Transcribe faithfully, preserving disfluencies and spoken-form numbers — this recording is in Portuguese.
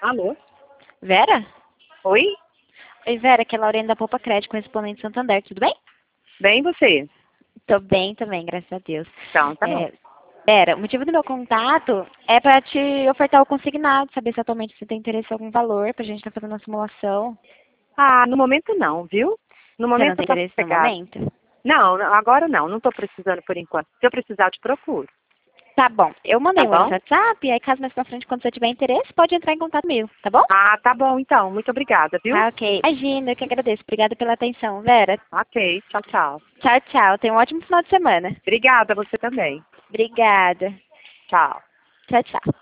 Alô? Vera? Oi? Oi, Vera, aqui é a Lorena da Poupa Crédito, correspondente Santander, tudo bem? Bem, você? Tô bem também, graças a Deus. Então, tá bom. É, Vera, o motivo do meu contato é para te ofertar o consignado, saber se atualmente você tem interesse em algum valor, pra gente estar fazendo uma simulação. Ah, no momento não, viu? No Você não momento tem eu tô interesse no pegado. momento? Não, não, agora não. Não tô precisando por enquanto. Se eu precisar, eu te procuro. Tá bom, eu mandei Tá um bom? WhatsApp, e aí caso mais pra frente, quando você tiver interesse, pode entrar em contato comigo, tá bom? Ah, tá bom então. Muito obrigada, viu? Tá, ok. Imagina, eu que agradeço. Obrigada pela atenção, Vera. Ok, tchau, tchau. Tchau, tchau. Tenha um ótimo final de semana. Obrigada, você também. Obrigada. Tchau. Tchau, tchau.